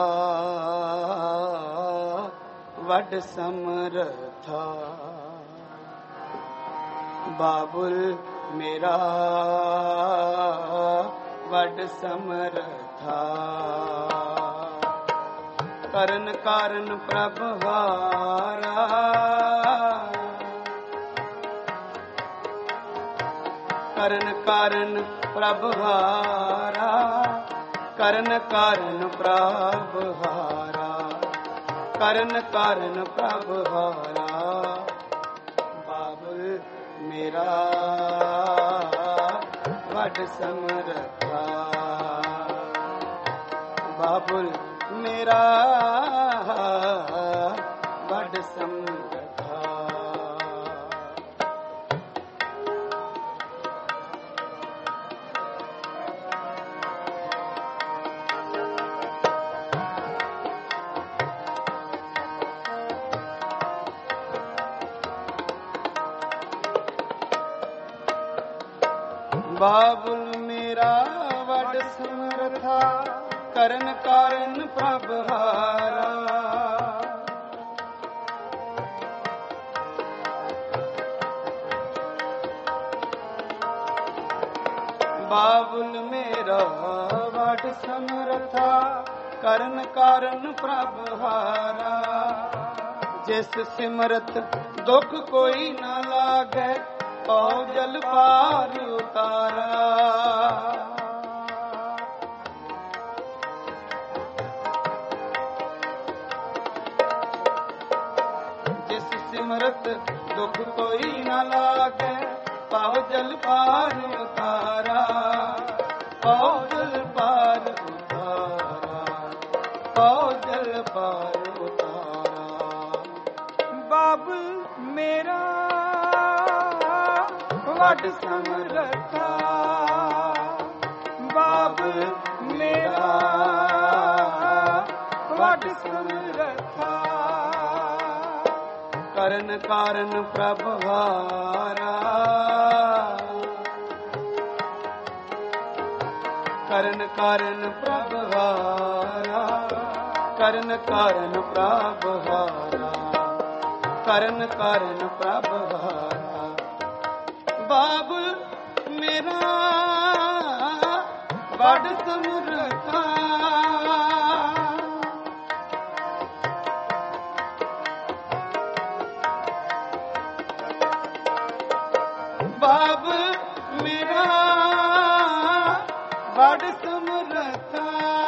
ਵੱਡ ਸਮਰਥਾ, ਬਾਬੁਲ ਮੇਰਾ ਵੱਡ ਸਮਰਥਾ। ਕਰਨ ਕਾਰਨ ਪ੍ਰਭ ਹਾਰਾ, ਕਰਨ ਕਾਰਨ ਪ੍ਰਭ ਹਾਰਾ। ਕਰਨ ਕਾਰਨ ਪ੍ਰਭ ਹਾਰਾ, ਕਰਨ ਕਾਰਨ ਪ੍ਰਭ ਹਾਰਾ। ਬਾਬੁਲ ਮੇਰਾ ਵੱਡ ਸਮਰਥਾ, ਬਾਬੁਲ ਮੇਰਾ ਵੱਡ ਸਮਰਥਾ। ਬਾਬੁਲ ਮੇਰਾ ਵੱਡ ਸਮਰਥਾ, ਕਰਨ ਕਾਰਨ ਪ੍ਰਭ ਹਾਰਾ। ਬਾਬੁਲ ਮੇਰਾ ਵੱਡ ਸਮਰਥਾ, ਕਰਨ ਕਾਰਨ ਪ੍ਰਭ ਹਾਰਾ। ਜਿਸ ਸਿਮਰਤ ਦੁਖ ਕੋਈ ਨਾ ਲਾਗੈ, ਪਉ ਜਲ ਪਾਰ ਉਤਾਰਾ। ਜਿਸ ਸਿਮਰਤ ਦੁਖ ਕੋਈ ਨਾ ਲਾਗੈ, ਪਉ ਜਲ ਪਾਰ ਉਤਾਰਾ। ਪਉ ਜਲ ਪਾਰ ਉਤਾਰਾ, ਪਉ ਜਲ ਪਾਰ ਉਤਾਰਾ। ਬਾਬੁਲ ਮੇਰਾ ਵੱਡ ਸਮਰਥਾ, ਬਾਬੁਲ ਮੇਰਾ ਵੱਡ ਸਮਰਥਾ। ਕਰਨ ਕਾਰਨ ਪ੍ਰਭ ਹਾਰਾ, ਕਰਨ ਕਾਰਨ ਪ੍ਰਭ ਹਾਰਾ। ਕਰਨ ਕਾਰਨ ਪ੍ਰਭ ਹਾਰਾ, ਕਰਨ ਕਾਰਨ ਪ੍ਰਭ ਹਾਰਾ। ਬਾਬੁਲ ਮੇਰਾ ਵੱਡ ਸਮਰਥਾ, ਬਾਬੁਲ ਮੇਰਾ ਵੱਡ ਸਮਰਥਾ।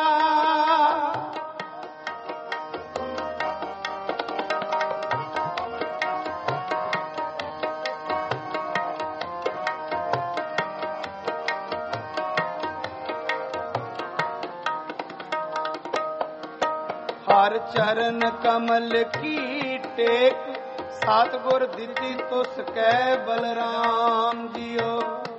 ਹਰ ਚਰਨ ਕਮਲ ਕੀ ਟੇਕ, ਸਤਿਗੁਰ ਦਿੱਤੀ ਤੁਸ ਕੈ ਬਲਰਾਮ ਜੀਓ।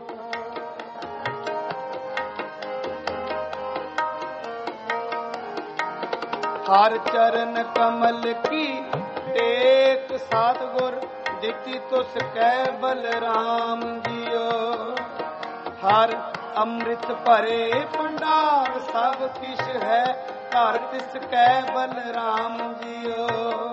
ਹਰ ਚਰਨ ਕਮਲ ਕੀ ਟੇਕ, ਸਤਿਗੁਰ ਦਿੱਤੀ ਤੁਸ ਕੈ ਬਲਰਾਮ ਜੀਓ। ਹਰ ਅੰਮ੍ਰਿਤ ਭਰੇ ਭੰਡਾਰ, ਸਭ ਕਿਛ ਹੈ ਘਰ ਤਿਸ ਕੈ ਬਲਰਾਮ ਜੀਓ।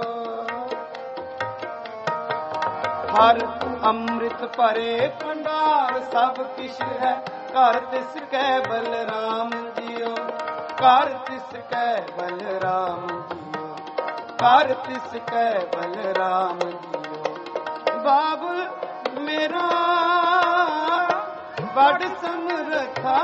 ਹਰ ਅੰਮ੍ਰਿਤ ਭਰੇ ਭੰਡਾਰ, ਸਭ ਕਿਛ ਹੈ ਘਰ ਤਿਸ ਕੈ ਬਲਰਾਮ ਜੀਓ। ਘਰ ਤਿਸ ਕੈ ਬਲਰਾਮ ਜੀਓ, ਘਰ ਤਿਸ ਕੈ ਬਲਰਾਮ ਜੀਓ। ਬਾਬੁਲ ਮੇਰਾ ਵੱਡ ਸਮਰਥਾ,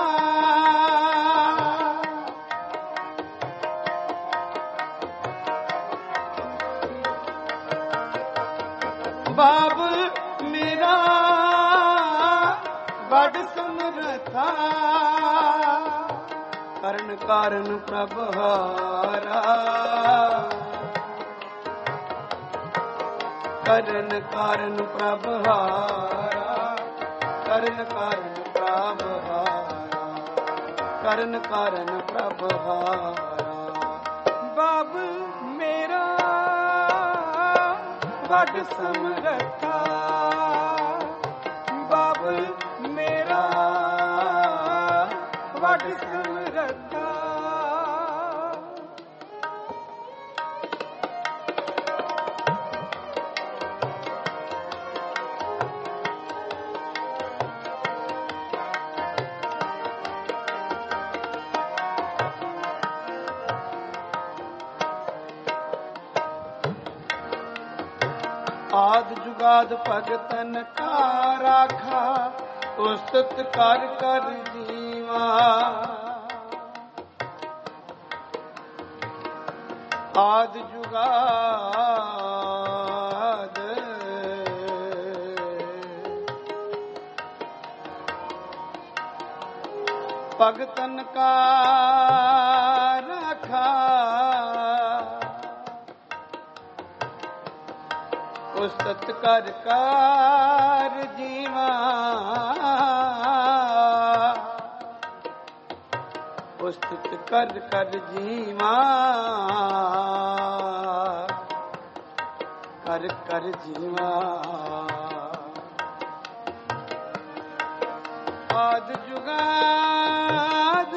ਬਾਬੁਲ ਮੇਰਾ ਵੱਡ ਸਮਰਥਾ। ਕਰਨ ਕਾਰਨ ਪ੍ਰਭ ਹਾਰਾ, ਕਰਨ ਕਾਰਨ ਪ੍ਰਭ ਹਾਰਾ। ਕਰਨ ਕਾਰਨ ਪ੍ਰਭ ਹਾਰਾ, ਕਰਨ ਕਾਰਨ ਪ੍ਰਭ ਹਾਰਾ। ਬਾਬੁਲ ਮੇਰਾ ਵੱਡ ਸਮਰਥਾ, ਬਾਬੁਲ ਮੇਰਾ ਵੱਡ ਸਮਰਥਾ। ਆਦ ਜੁਗਾਦ ਭਗਤਨ ਕਾ ਰਾਖਾ, ਉਸਤਤ ਕਰ ਕਰ ਜੀਵਾ। ਆਦ ਜੁਗਾਦ ਭਗਤਨ ਕਾ ਰਾਖਾ ਉਸਤਤ ਕਰ ਕਰ ਜੀਵਾ ਉਸਤਤ ਕਰ ਕਰ ਜੀਵਾ ਕਰ ਕਰ ਜੀਵਾ ਆਦਿ ਜੁਗਾਦ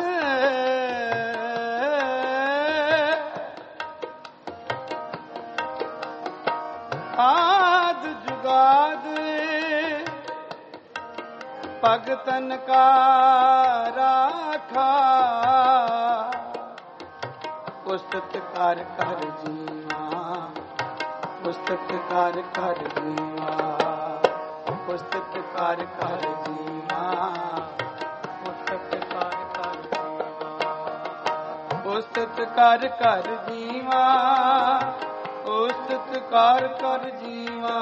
ਆਦਿ ਜੁਗਾਦ ਭਗਤਨ ਕਾ ਰਾਖਾ ਉਸਤਤ ਕਰ ਕਰ ਜੀਵਾ ਉਸਤਤ ਕਰ ਕਰ ਜੀਵਾ ਉਸਤਤ ਕਰ ਕਰ ਜੀਵਾ ਉਸਤਤ ਕਰ ਕਰ ਜੀਵਾ ਉਸਤਤ ਕਰ ਕਰ ਜੀਵਾ ਉਸਤਤ ਕਰ ਕਰ ਜੀਵਾ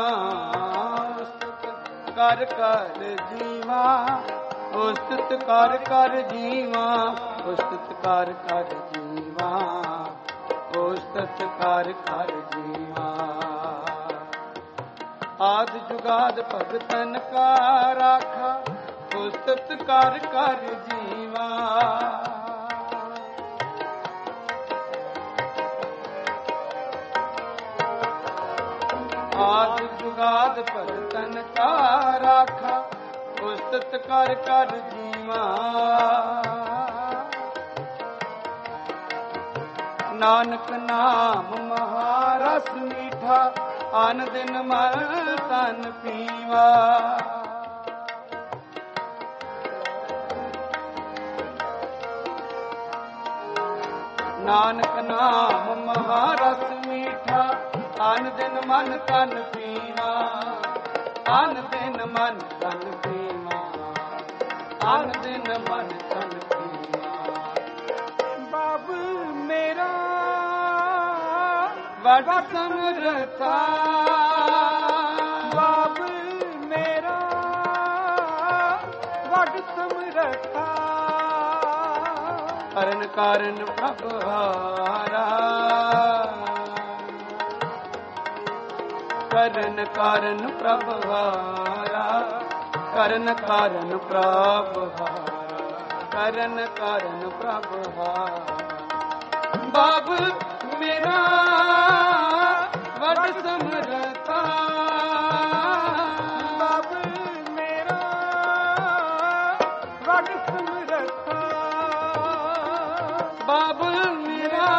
ਉਸਤਤ ਕਰ ਕਰ ਜੀਵਾ ਉਸਤਤ ਕਰ ਕਰ ਜੀਵਾ ਉਸਤਤ ਕਰ ਕਰ ਜੀਵਾ ਉਸਤਤ ਕਰ ਕਰ ਜੀਵਾ ਆਦ ਜੁਗਾਦ ਭਗਤਨ ਕਾ ਰਾਖਾ ਉਸਤਤ ਕਰ ਕਰ ਜੀਵਾ ਆਦ ਜੁਗਾਦ ਭਗਤਨ ਕਾ ਰਾਖਾ ਉਸਤਤ ਕਰ ਕਰ ਜੀਵਾ ਨਾਨਕ ਨਾਮ ਮਹਾਰਸ ਮੀਠਾ ਅਨ ਦਿਨ ਮਨ ਤਨ ਪੀਵਾ ਨਾਨਕ ਨਾਮ ਮਹਾਰਸ ਮੀਠਾ ਅਨ ਦਿਨ ਮਨ ਤਨ ਪੀਵਾ ਅਨ ਦਿਨ ਮਨ ਤਨ ਪੀਵਾ ਅਨ ਦਿਨ ਮਨ ਤਨ ਪੀਵਾ ਬਾਬ ਮੇਰਾ ਵਡ ਸਮਰਥਾ ਬਾਬ ਮੇਰਾ ਵਡ ਸਮਰਥਾ ਕਰਨ ਕਾਰਨ ਪ੍ਰਭ ਹਾਰਾ ਕਰਨ ਕਾਰਨ ਪ੍ਰਭ ਹਾਰਾ ਕਰਨ ਕਾਰਨ ਪ੍ਰਭ ਹਾਰਾ ਕਰਨ ਕਾਰਨ ਪ੍ਰਭ ਹਾਰਾ ਬਾਬ ਮੇਰਾ ਵਡ ਸਮਰਥਾ ਬਾਬ ਮੇਰਾ ਵਡ ਸਮਰਥਾ ਬਾਬ ਮੇਰਾ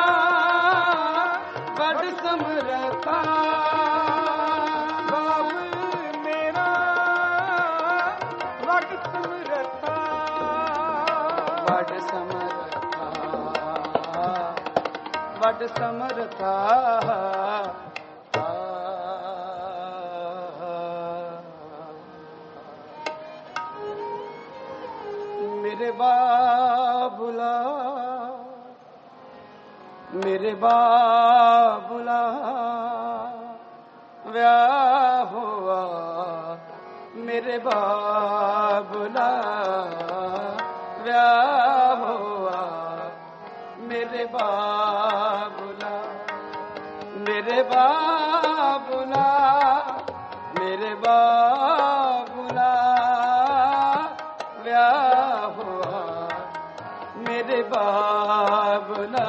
ਵਡ ਸਮਰਥਾ ਬਾਬ ਮੇਰਾ ਵਡ ਸਮਰਥਾ ਵਡ ਸਮਰਥਾ ਵਡ ਸਮਰਥਾ ਮੇਰੇ ਬਾਬੁਲਾ ਮੇਰੇ ਬਾਬੁਲਾ ਵਿਆਹ ਹੋਆ ਮੇਰੇ ਬਾਬੁਲਾ ਵਿਆਹ ਹੋਆ ਮੇਰੇ ਬਾਬੁਲਾ ਮੇਰੇ ਬਾਬੁਲਾ ਮੇਰੇ ਬਾਬੁਲਾ ਵਿਆਹ ਹੋਆ ਮੇਰੇ ਬਾਬੁਲਾ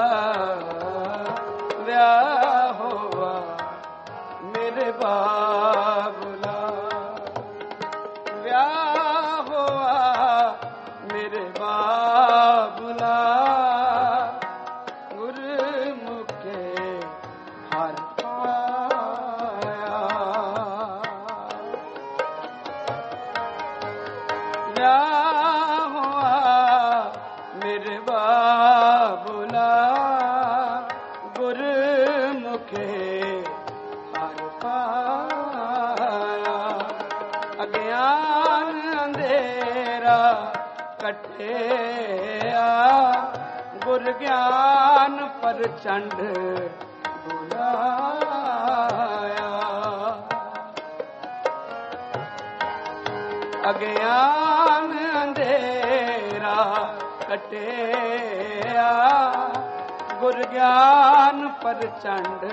ਵਿਆਹ ਹੋਆ ਮੇਰੇ ਬਾਬੁਲਾ ਵਿਆਹ ਹੋਆ ਮੇਰੇ ਬਾਬੁਲਾ ਗੁਰਮੁਖੇ ਹਰ ਪਾਇਆ ਵਿਆਹ ਹੋਆ ਮੇਰੇ ਬਾਬੁਲਾ ਗੁਰਮੁਖੇ ਹਰ ਪਾਇਆ ਅਗਿਆਨ ਅੰਧੇਰਾ ਕਟਿਆ ਗੁਰ ਗਿਆਨ ਪ੍ਰਚੰਡ ਬੁਲਾਇਆ ਅਗਿਆਨ ਅੰਧੇਰਾ ਕਟਿਆ ਗੁਰ ਗਿਆਨ ਪ੍ਰਚੰਡ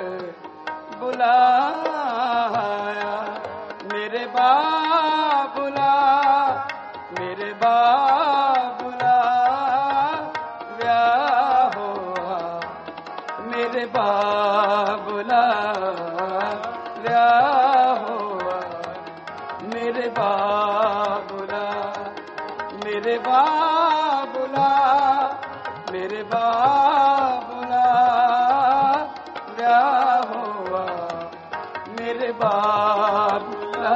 ਬੁਲਾਇਆ ਮੇਰੇ ਬਾਬੁਲਾ ਮੇਰੇ ਬਾਬੁਲਾ ਵਿਆਹ ਹੋਆ ਮੇਰੇ ਬਾਬੁਲਾ ਵਿਆਹ ਹੋਆ ਮੇਰੇ ਬਾਬੁਲਾ ਮੇਰੇ ਬਾਬੁਲਾ ਮੇਰੇ ਬਾਬੁਲਾ ਵਿਆਹ ਹੋਆ ਮੇਰੇ ਬਾਬੁਲਾ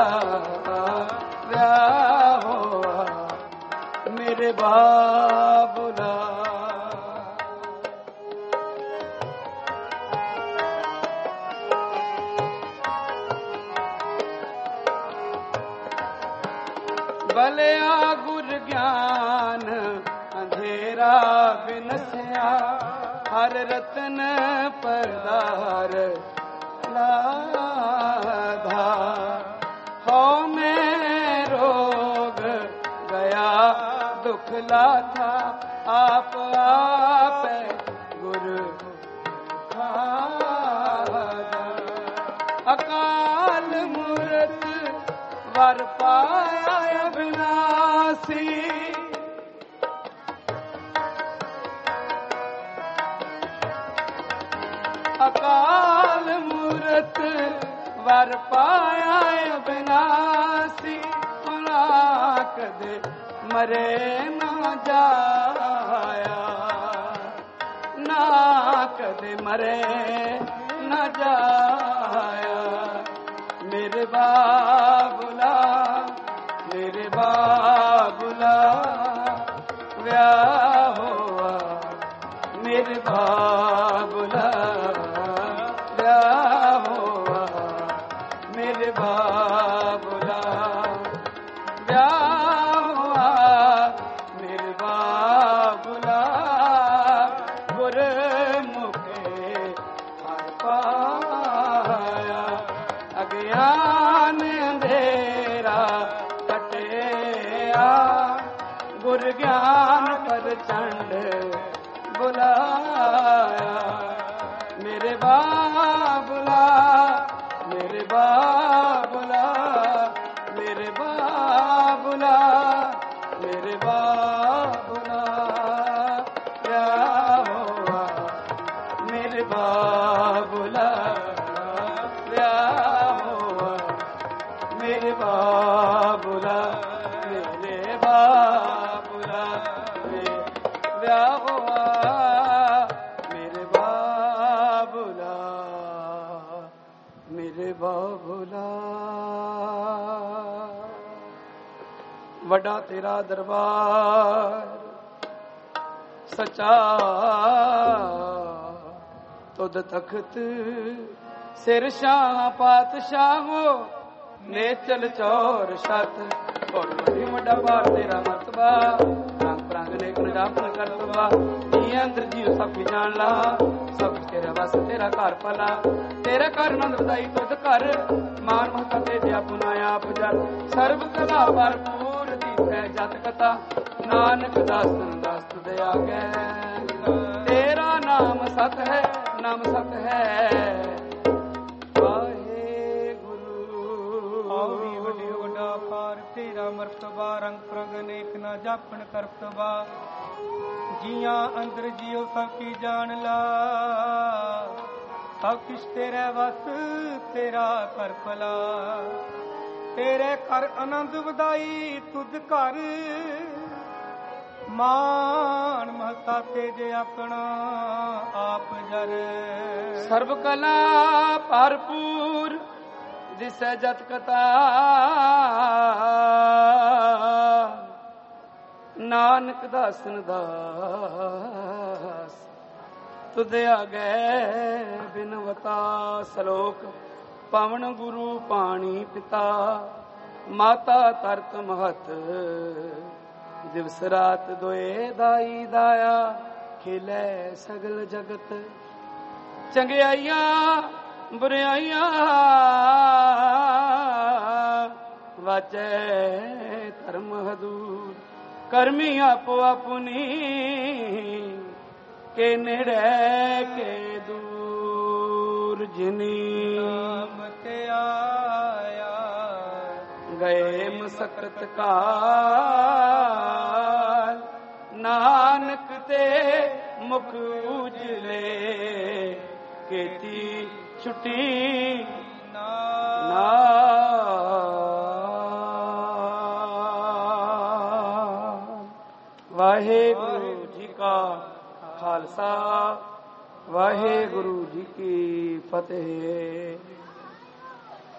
ਵਿਆਹ ਹੋਆ ਮੇਰੇ ਬਾਬੁਲਾ ਬਲਿਆ ਗੁਰ ਗਿਆਨ ਅੰਧੇਰਾ ਬਿਨਸਿਆ ਹਰ ਰਤਨ ਪਰਦਾਰ ਲਾਧਾ ਹੋ ਮੈਂ ਰੋਗ ਗਿਆ ਦੁਖ ਲਾਥਾ ਆਪ ਆਪੇ ਗੁਰ ਖਾਦਾ ਅਕਾਲ ਮੂਰਤ ਵਰ ਪਾਇਆ ਅਬਿਨਾਸੀ ਅਕਾਲ ਮੂਰਤ ਵਰ ਪਾਇਆ ਅਬਿਨਾਸੀ ਨਾ ਕਦੇ ਮਰੇ ਨਾ ਜਾਇਆ ਨਾ ਕਦੇ ਮਰੇ ਨਾ ਜਾਇਆ ਮੇਰੇ ਬਾਬੁਲਾ ਮੇਰੇ ਬਾਬੁਲਾ ਵਿਆਹ ਹੋਆ ਮੇਰੇ ਬਾਬੁਲਾ ਵਿਆਹ ਹੋਆ ਮੇਰੇ ਬਾਬੁਲਾ ਵਿਆਹ ਹੋਆ ਮੇਰੇ ਬਾਬੁਲਾ ਗੁਰ ਮੁਖੇ ਹਰ ਪਾਇਆ ਅਗਿਆਨ ਅੰਧੇਰਾ ਕਟਿਆ ਗੁਰ ਗਿਆਨ ਪ੍ਰਚੰਡ ਬੁਲਾਇਆ ਮੇਰੇ ਬਾਬੁਲਾ ਮੇਰੇ ਬਾਬੁਲਾ ਮੇਰੇ ਬਾਬੁਲਾ ਮੇਰੇ ਬਾਬੁਲਾ ਵਿਆਹ ਹੋਆ ਮੇਰੇ ਬਾਬੁਲਾ ਵਿਆਹ ਹੋਆ ਮੇਰੇ ਬਾਬੁਲਾ ਮੇਰੇ ਬਾਬੁਲਾ ਵਿਆਹ ਹੋਆ ਮੇਰੇ ਬਾਬੁਲਾ ਮੇਰੇ ਬਾਬੁਲਾ ਵੱਡਾ ਤੇਰਾ ਦਰਬਾਰ ਸੱਚਾ ਤੁਧ ਤਖਤ ਸਿਰ ਸ਼ਾਹ ਪਾਤਸ਼ਾਹੋ ਨੇਚਲ ਚੌਰ ਛਤ ਔਰ ਬੜੀ ਵੱਡਾ ਭਾਰ ਤੇਰਾ ਮਰਤਬਾ ਰੰਗ ਪ੍ਰੰਗ ਨੇਕ ਨਜਾਪਨ ਕਰਤਵਾ ਜੀ ਅੰਦਰ ਜੀ ਸਭ ਕੀ ਜਾਣ ਲਾ ਸਭ ਤੇਰਾ ਵਸ ਤੇਰਾ ਘਰ ਭਲਾ ਤੇਰੇ ਘਰ ਨੰਦ ਵਧਾਈ ਤੁਧ ਘਰ ਮਾਨ ਮਹਤਾ ਤੇ ਦਿਆ ਪੁਨਾ ਆਪ ਜਲ ਸਰਬ ਕਲਾ ਭਰਪੂਰ ਦੀਪੈ ਜਤ ਕਥਾ ਨਾਨਕ ਦਾਸਨ ਦਾਸਤ ਦਿਆ ਗੈ ਤੇਰਾ ਨਾਮ ਸਤ ਹੈ ਨਾਮ ਸਤ ਹੈ ਤੇਰਾ ਮਰਤਬਾ ਰੰਗ ਪ੍ਰੰਗ ਨੇਕ ਨਾ ਜਾਪਣ ਕਰਤਬਾ ਜੀਆਂ ਅੰਦਰ ਜਿਉ ਸਭ ਕੀ ਜਾਣ ਲਾ ਸਭ ਕਿਛ ਤੇਰੇ ਵਸ ਤੇਰਾ ਕਰ ਭਲਾ ਤੇਰੇ ਘਰ ਆਨੰਦ ਵਧਾਈ ਤੁਧ ਘਰ ਮਾਨ ਮਹਤਾ ਤੇਜ ਆਪਣਾ ਆਪ ਜਰ ਸਰਬ ਕਲਾ ਭਰਪੂਰ ਦਿਸੈ ਜਤ ਕਥਾ ਨਾਨਕ ਦਾਸਨ ਦਾਸ ਤੁਧ ਆਗੈ ਬਿਨਵਤਾ ਸਲੋਕ ਪਵਨ ਗੁਰੂ ਪਾਣੀ ਪਿਤਾ ਮਾਤਾ ਤਰਤ ਮਹਤ ਦਿਵਸ ਰਾਤ ਦੋਏ ਦਾਈ ਦਾਇਆ ਖੇਲੇ ਸਗਲ ਜਗਤ ਚੰਗਿਆਈਆਂ ਬੁਰਿਆਈਆਂ ਵਾਜੈ ਧਰਮ ਹਦੂਰ ਕਰਮੀ ਆਪੋ ਆਪਣੀ ਕੇ ਨੇੜੇ ਕੇ ਦੂਰ ਜਿਨੀ ਨਾਮ ਤੇ ਆਇਆ ਗਏ ਮਸਕਤ ਕਾਲ ਨਾਨਕ ਤੇ ਮੁਖ ਉਜਲੇ ਕੀਤੀ ਛੁੱਟੀ ਵਾਹਿਗੁਰੂ ਜੀ ਕਾ ਖਾਲਸਾ ਵਾਹਿਗੁਰੂ ਜੀ ਕੀ ਫਤਿਹ।